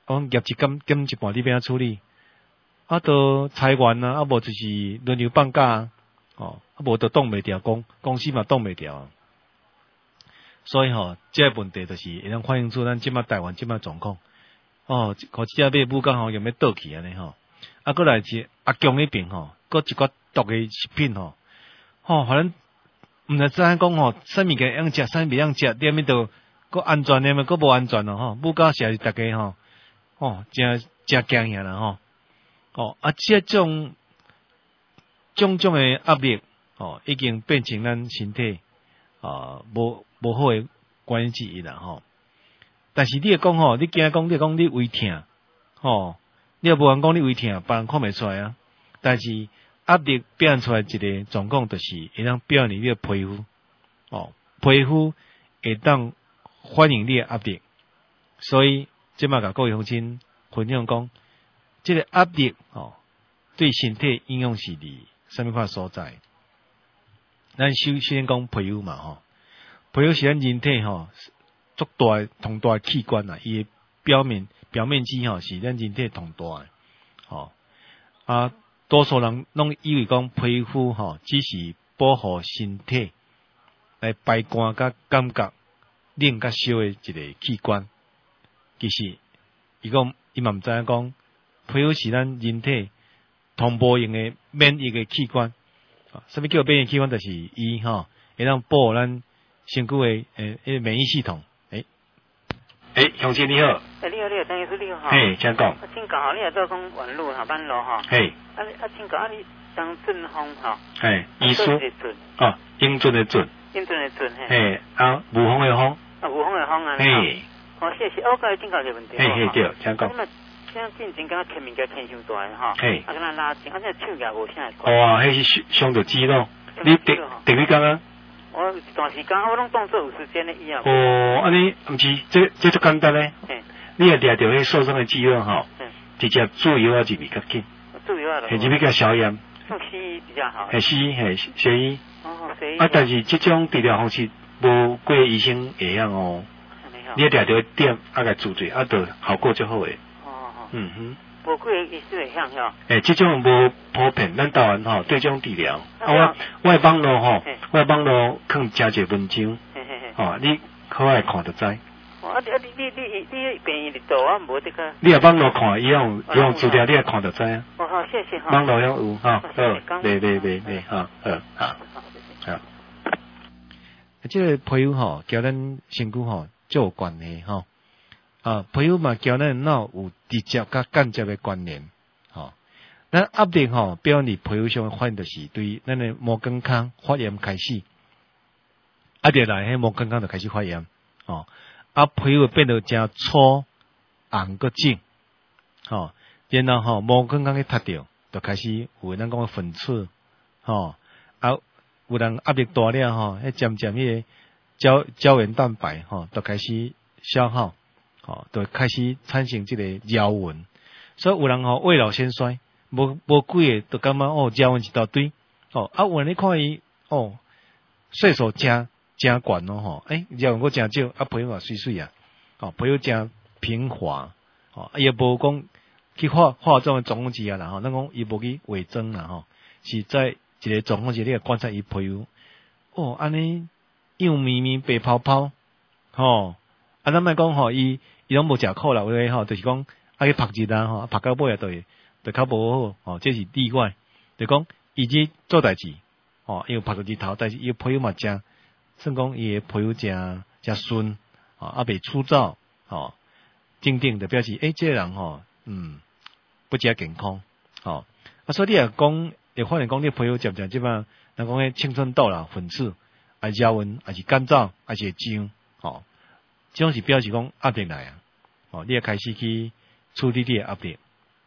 讲业绩减减一半，你要安处理？啊，都裁员啊，啊无就是轮流放假啊，哦，啊无都挡袂掉，公公司嘛挡袂掉啊。所以吼，这个问题就是会当反映出咱即马台湾即马状况。哦，互即只买武刚吼，又要倒去安尼吼。啊，过来是阿强迄边吼，搁一寡毒诶食品吼，吼，互咱毋知知影讲吼，啥物件用食，啥物袂用食，连面都搁安全诶，嘛搁无安全咯吼。武刚是逐家吼，哦，真真惊吓啦吼。哦，啊，即种种种诶压力，哦，已经变成咱身体啊无无好诶原因之一啦吼。但是你讲吼，你惊讲你讲你胃痛，吼，你也无人讲你胃痛，别人看袂出来啊。但是压力表现出来一个状况，就是会当表现你的皮肤，哦，皮肤会当反映你的压力。所以即马甲各位乡亲分享讲，即个压力哦，对身体影响是伫啥物款所在？咱首先讲皮肤嘛吼，皮肤是咱人体吼。足大同大器官啊，伊表面表面积吼是咱人体同大诶，吼啊，多数人拢以为讲皮肤吼只是保护身体来排汗甲感觉冷甲烧诶一个器官，其实伊讲伊嘛毋知影讲皮肤是咱人体同步用诶免疫诶器官，啊，啥物叫免疫器官？就是伊吼会当保护咱身躯诶诶诶免疫系统。诶，乡亲你好。 诶，你好，你好，张医师你好。 嘿，请讲。 啊，请教吼，你也做讲网络下班路吼。 嘿。 啊，你啊，请教啊，你张俊峰吼。 嘿，医师。哦，英俊的俊。 英俊的俊，嘿。 嘿，啊，吴峰的峰。 啊，吴峰的峰啊。 嘿。 哦，谢谢。我甲你请教一个问题。 嘿嘿对，请讲。 咁啊，像进前敢天面甲天伤大吼。 嘿。 啊，敢若拉筋，啊，这手脚无啥会怪。哦，迄是伤着肌肉。你第第几工啊？ 我一段时间，我拢当做有时间的以后。 哦，安尼毋是，这这足简单咧。你也抓着迄受伤的肌肉吼，直接注油啊入去较紧。 注油啊。 系入去甲消炎。 用西医比较好。 系西医，系西医。 哦，西医。 啊，但是这种治疗方式无过医生会样哦。你也抓着点啊甲注注，啊，就效果就好诶。 哦哦。 嗯哼。 无过医生会响吼。 诶，这种无普遍，咱台湾吼对这种治疗，啊我我会帮路吼，我会帮路放加一文章，吼你可爱看就知。 哦，啊你啊你你你你便宜的多啊，无这个。 你也帮路看，伊用伊用资料，你也看就知啊。 哦好，谢谢哈。 帮路有有哈，好，对对对对，哈，好好好。这个皮肤吼，交咱身躯吼，就有关系吼。啊，皮肤嘛，交咱脑有直接甲间接的关联，吼。咱压力吼，表现皮肤上的反应，就是对咱的毛根孔发炎开始，啊，就来迄毛根孔就开始发炎，吼。啊，皮肤变得真粗、红个紧，吼。然后吼，毛根孔去塌掉，就开始有咱讲粉刺，吼。啊，有人压力大了吼，迄渐渐迄个胶胶原蛋白吼，就开始消耗。哦，就开始产生这个条纹，所以有人吼未老先衰，无无几个就感觉哦条纹一大堆，哦啊有人你看伊哦岁数真真悬咯吼，诶条纹佫真少，啊皮肤也水水啊，哦皮肤真平滑，哦伊也无讲去化化妆的状况之下啦吼，咱讲伊无去伪装啦吼，是在一个状况之下，你来观察伊皮肤，哦安尼幼咪咪白泡泡，吼啊咱莫讲吼伊。伊拢无食苦啦，为吼，就是讲啊去晒日啊吼，晒到尾啊，对，就较无好吼，这是例外。就讲伊只做代志，吼，伊有晒到日头，但是伊皮肤嘛正，算讲伊诶皮肤正正顺，吼，啊袂粗糙，吼，正正就表示诶，这个人吼，嗯，不加健康，吼，啊，所以你也讲，会发现讲你皮肤渐渐即摆，人讲迄青春痘啦、粉刺、啊条纹，还是干燥，还是痒，吼。这种是表示讲压力来啊，哦，你也开始去处理你的压力。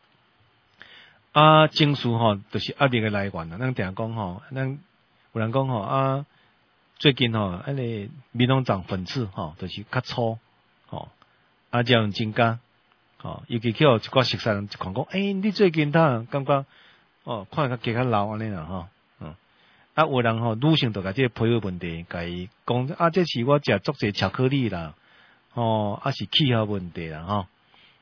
啊，情绪吼，就是压力的来源啦。咱定讲吼，咱有人讲吼啊，最近吼，安尼面拢长粉刺吼，就是较粗，吼，啊，这样增加，吼，尤其去互一寡熟悉人一看讲，诶、欸，你最近他感觉哦，看较加较老安尼啦吼，嗯，啊，有人吼，女性就甲这个皮肤问题，甲伊讲啊，这是我食足侪巧克力啦。哦，啊是气候问题啦吼，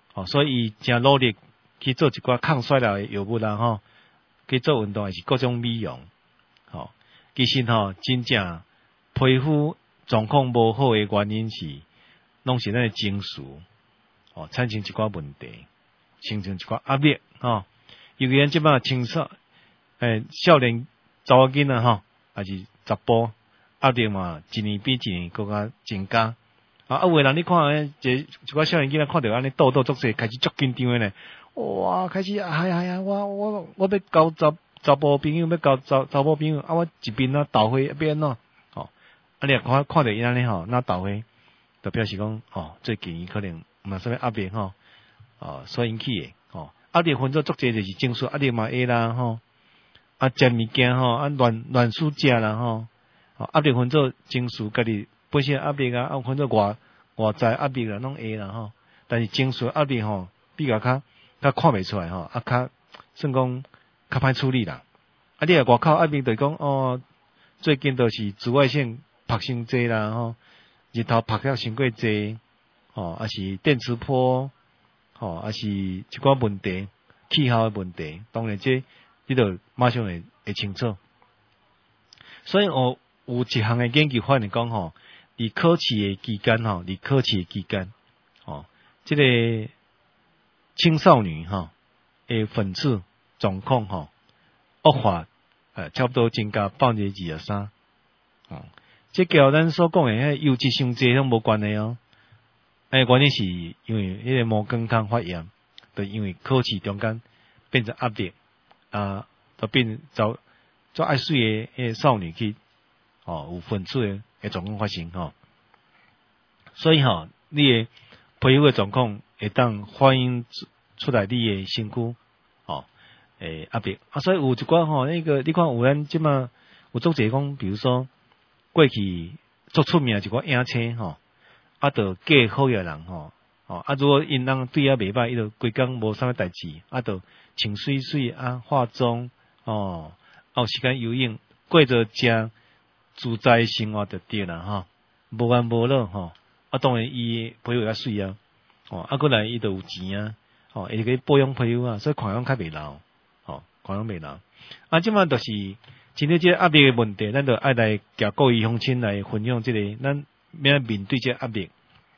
哦，所以伊真努力去做一寡抗衰老的药物啦吼，去做运动还是各种美容，吼，其实吼真正皮肤状况无好的原因是，拢是咱的情绪，哦，产生一寡问题，形成一寡压力，吼，尤其咱即摆青少，诶，少年查某囡仔吼，还是查甫，压力嘛，一年比一年更加增加。啊，啊，有诶人你看诶，一一寡少年囡仔看到安尼痘痘作势，开始足紧张诶呢。哇，開始哎呀呀，我我我要交查查甫朋友，要交查查某朋友，啊，我一邊啊豆花一邊喏，哦，啊，你看看到伊安尼吼，那豆花，就表示講，哦，最近伊可能嘛啥物壓力吼，哦，所引起誒，哦，壓力分做足濟就是情緒壓力嘛會啦吼，啊，食物件吼，啊亂亂輸食啦吼，哦，壓力分做情緒家己本身壓力啊，啊分做外外在壓力啦，攏會啦吼，但是情緒壓力吼比較較。較看袂出來吼，啊較算講較歹處理啦。啊，你若外口壓力就是講哦，最近都是紫外線曝傷濟啦吼，日頭曝了傷過濟，吼，啊是電磁波，吼，啊是一寡問題，氣候的問題，當然這你就馬上會會清楚。所以我有一項嘅研究發現講吼，佇考試嘅期間吼，佇考試嘅期間，吼，即個。青少女哈，誒粉刺狀況哈惡化，誒差不多增加百分之二十三。哦，即交咱所講誒迄油脂傷濟攏無關係哦。誒原因是因為迄個毛健康發炎，就因為考試中間變成壓力，啊，就變做做愛水誒迄少女去，哦有粉刺誒誒狀況發生吼。所以吼，你誒皮膚誒狀況。會當反映出來你嘅身軀，哦，誒壓力啊，所以有一寡吼，那個你看有咱即馬有足儕講，比如說過去足出名一寡影星吼，啊，著嫁好嘅人吼，哦，啊，如果因人對啊袂歹，伊著規工無啥物代志，啊，著穿水水啊，化妝，哦，啊有時間游泳，過着正自在生活就對啦，吼，無煩無惱吼，啊，當然伊皮膚較水啊。哦，啊，過來伊就有錢啊，哦，會去保養皮膚啊，所以看樣較袂老，哦，看樣袂老。啊，即馬就是針對即個壓力嘅問題，咱就愛來甲各位鄉親來分享即、這個，咱免面對即個壓力。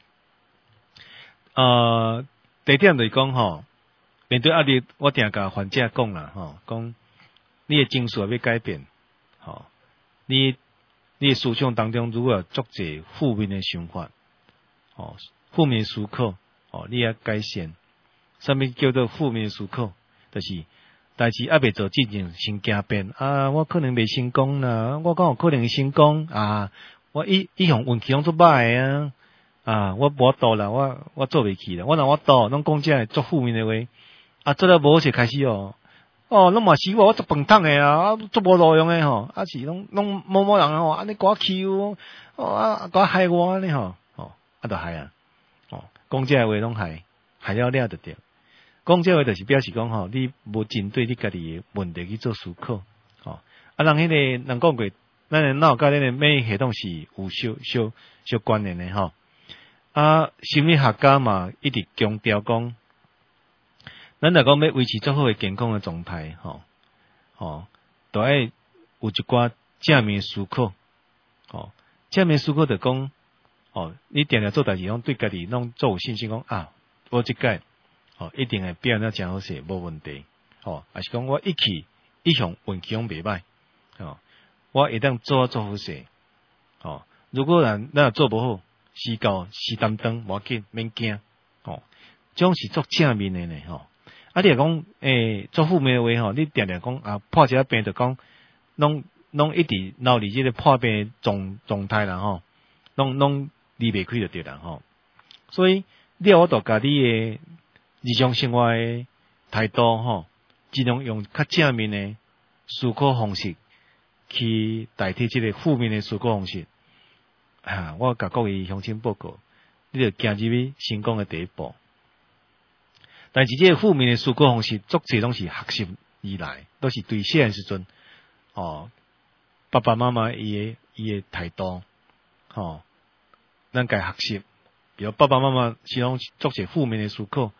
呃，第一點就是講吼，面對壓力，我定甲患者講啦，吼，講你嘅情緒要改變，吼，你你嘅思想當中如果有足儕負面嘅想法，哦，負面思考。哦，你要改善，啥物叫做負面思考？就是代志還未做之前先驚變啊！我可能未成功啦，我講有可能會成功啊！我一一向運氣攏足歹啊！啊，我無度啦，我我做袂起啦，我若我度，攏講遮足負面誒話啊！做了無好勢開始哦，哦，攏嘛是我，我足笨桶誒啊，足無路用誒吼，啊是攏攏某某人吼，安尼寡氣哦，啊寡害我安尼吼，哦，啊著害啊！講這話攏害，害了了就對。講這話就是表示講吼，你無針對你家己嘅問題去做思考，吼。啊，人迄個人講過，咱嘅腦甲咱嘅免疫系統是有相相相關聯嘅吼。啊，心理學家嘛一直強調講，咱若講要維持最好嘅健康嘅狀態，吼，吼，都愛有一寡正面思考，吼，正面思考就講。哦，你定定做代志，攏對家己攏做有信心，講啊，我即屆哦一定會表現得真好勢，無問題。哦，還是講我一去一向運氣攏袂歹，哦，我會當做啊做好勢。哦，如果人咱做無好，時到時擔當，無要緊，免驚。哦，種是做正面的呢，吼、哦。啊，你若講誒做負面的話，吼，你定定講啊破一病就講，攏攏一直留佇即個破病狀狀態啦，吼，攏攏。離袂開就對啦吼，所以你要我度家己嘅日常生活嘅態度吼，盡量用較正面嘅思考方式去代替即個負面嘅思考方式。啊，我甲各位鄉親報告，你就行入去成功嘅第一步。但是即個負面嘅思考方式，足濟攏是學習以來，都是對細漢時陣哦，爸爸媽媽伊嘅伊嘅態度，吼、哦。咱該學習，比如爸爸媽媽是攏足儕負面的思考，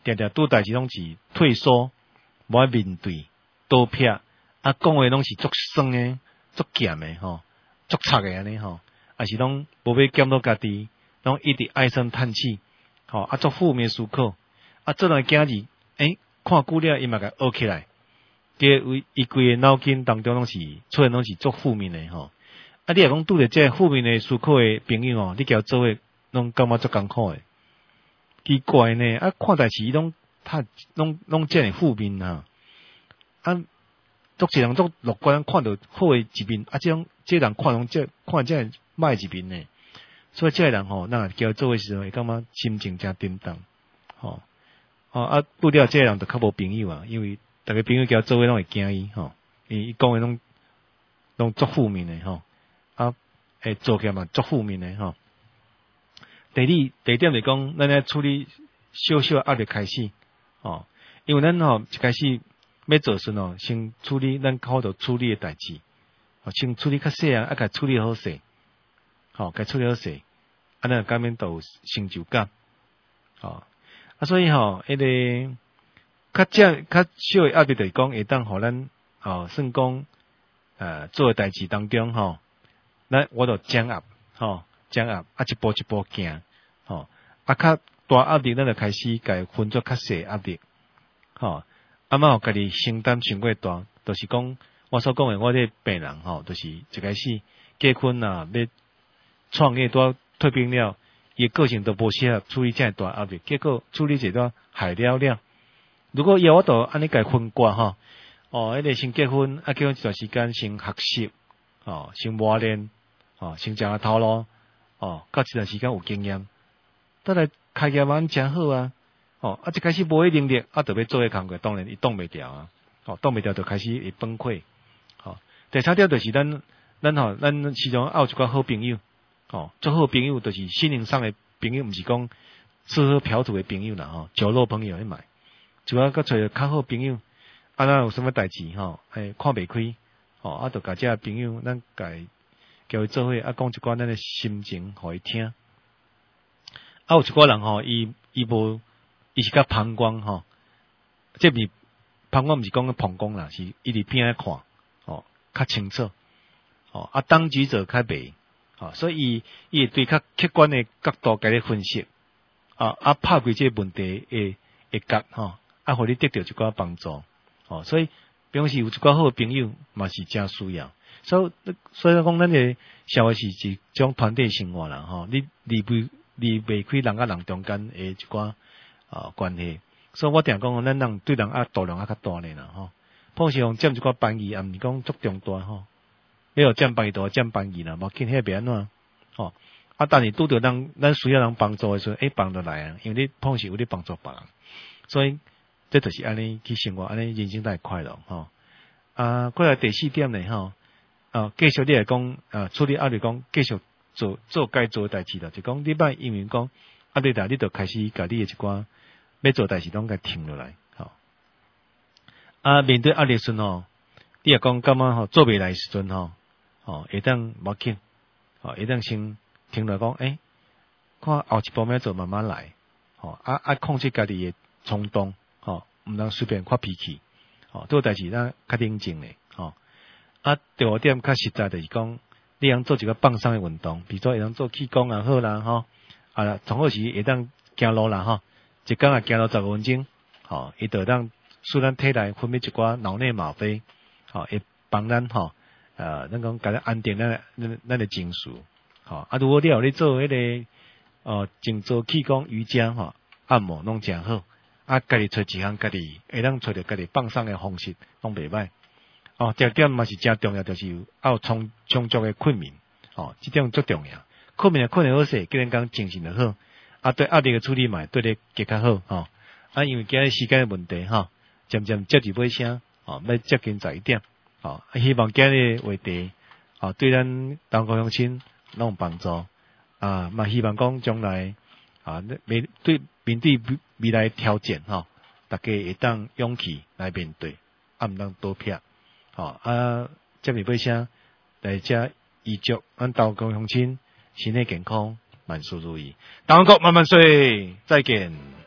定定拄代志拢是退缩，无爱面对，倒撇，啊讲话拢是足酸诶，足咸诶吼，足插诶安尼吼，啊是拢无要检讨家己，拢一直唉声叹气，吼啊足负面思考，啊做人囝儿，诶看久了伊嘛甲学起来，计为伊规个脑筋当中拢是出现拢是足负面诶吼，啊你若讲拄着这负面诶思考诶朋友哦，你交做伙拢感觉足艰苦诶。奇怪呢，啊，看代志伊拢他拢拢遮尔负面啊，啊，足一人足乐观，看到好诶一面，啊，即种即人看拢即看即个歹一面呢，所以即个人吼，咱交做诶时阵会感觉心情真沉重，吼，哦啊，拄了即个人就较无朋友啊，因为逐个朋友交做伙拢会惊伊吼，伊伊讲诶拢拢足负面诶吼，啊，会做起来嘛足负面诶吼。第二第二點嚟講，咱咧處理小小壓力開始，哦，因為咱吼一開始要做時吼，先處理咱好度處理嘅代志，哦，先處理較細啊，啊，甲處理好勢，吼，甲處理好勢，啊，咱減免到有成就感，哦，啊，所以吼，迄個較正較小嘅壓力嚟講，會當互咱哦，算講誒做嘅代志當中吼，咱我度掌握，吼，掌握，啊，一步一步行。吼，啊，較大壓力，咱就開始甲伊分作較細壓力，吼，啊，莫互家己承擔傷過大，就是講我所講誒，我這病人吼，就是一開始結婚啊，要創業拄退兵了，伊個性都無適合處理遮大壓力，結果處理一段害了了。如果要我度安尼甲伊分割吼，哦，迄個先結婚，啊，結婚一段時間先學習，哦，先磨練，哦，先食下頭路，哦，到一段時間有經驗。得來開業嘛，真好啊！哦，啊，一開始無迄能力，啊，特別做迄工作，當然伊擋袂掉啊！哦，擋袂掉就開始會崩潰。哦，第三條就是咱咱吼，咱時常有一寡好朋友，哦，做好朋友就是心靈上的朋友，毋是講吃喝嫖賭的朋友啦，吼，酒肉朋友去買，主要佮找較好朋友，啊，咱有啥物代志吼，誒，看袂開，哦，啊，就甲遮朋友，咱甲伊叫伊做伙，啊，講一寡咱的心情，互伊聽。啊，有一個人吼，伊伊無，伊是較膀胱吼，即係膀胱毋是講膀胱啦，是伊佇邊仔看，哦，較清楚，哦，啊，當局者較袂，哦，所以伊伊會對較客觀的角度甲你分析，啊啊，拍開即個問題誒誒角吼，啊，互你得到一寡幫助，哦，所以表示有一寡好朋友嘛是真需要，所以所以講咱嘅社會是一種團隊生活啦，吼，你離不離袂開人甲人中間誒一寡啊關係，所以我定講，咱人對人啊度量啊較大呢啦吼。碰是用佔一寡班義，啊毋是講足重大吼。你有佔班義就佔班義啦，無緊迄邊安怎吼。啊，但是拄着咱咱需要人幫助誒時陣，誒幫就來啊，因為你碰是有咧幫助別人，所以這就是安尼去生活，安尼人生才會快樂吼。啊，過來第四點呢吼，啊，繼續你來講啊，處理壓力講繼續。做做該做代志啦，就講你莫因為講壓力大，你就開始家己嘅一寡要做代志攏甲停落來，吼。啊，面對壓力時陣吼，你若講感覺吼做袂來時陣吼，吼會當無緊，吼會當先停落來講，誒、欸，看後一步要做慢慢來，吼啊啊控制家己嘅衝動，吼毋通隨便發脾氣，吼做代志咱較冷靜嘅，吼啊第五點較實在就是講。你通做一個放鬆的運動，比如說會當做氣功也好啦，吼，啊，從好時會當行路啦，吼，一工啊行路十五分鐘，吼，伊就當使咱體內分泌一寡腦內嗎啡，吼，會幫咱吼，呃，咱講甲咱安定咱咱咱的情緒，吼，啊，如果你有咧做迄個，哦，靜坐氣功、瑜伽，吼，按摩攏誠好，啊，家己找一項家己會當找到家己放鬆的方式，攏袂歹。哦，這點嘛是真重要，就是要充充足的睡眠。哦，這點最重要。睡眠困得好勢，叫人講精神就好。啊，對壓力嘅處理嘛，對你更較好。哦，啊，因為今日時間嘅問題，哈、哦，漸漸接住尾聲，哦，要接近十一點。哦，希望今日話題，哦，對咱當高鄉親攏有幫助。啊，嘛希望講將來，啊，面對面對未來挑戰，哈、哦，大家會當勇氣來面對，啊，唔通倒撇。好啊，這邊尾聲，大家預祝咱島國鄉親身體健康，萬事如意，島國萬萬歲，再見。